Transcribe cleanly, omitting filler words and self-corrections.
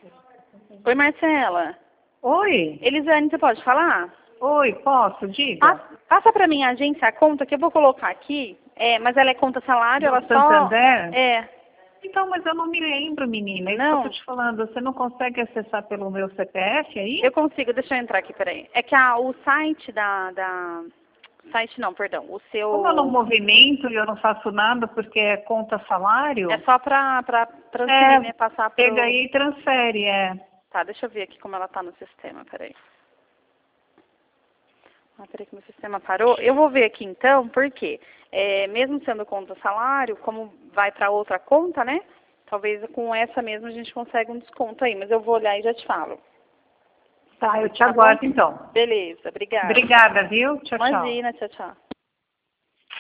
Oi, Marcela. Oi, Elisane, você pode falar? oi, posso? Diga. Passa para minha agência a conta que eu vou colocar aqui. Mas ela é conta salário, Do ela Santander? É. Então, mas eu não me lembro, menina. É isso que eu Não, tô te falando. Você não consegue acessar pelo meu CPF aí? eu consigo, deixa eu entrar aqui, peraí. É que o site Site não, perdão. O Como eu não seu. movimento e eu não faço nada porque é conta salário, É só pra transferir, né? Passar pro. pega aí e transfere, Tá, deixa eu ver aqui como ela tá no sistema, peraí. Peraí que meu sistema parou. Eu vou ver aqui então, porque mesmo sendo conta salário, como vai para outra conta, né? Talvez com essa mesmo a gente consiga um desconto aí, mas eu vou olhar e já te falo. Tá, eu te Tá bom? aguardo então. Beleza, obrigada. Obrigada, viu? Tchau, tchau. Imagina, tchau, tchau.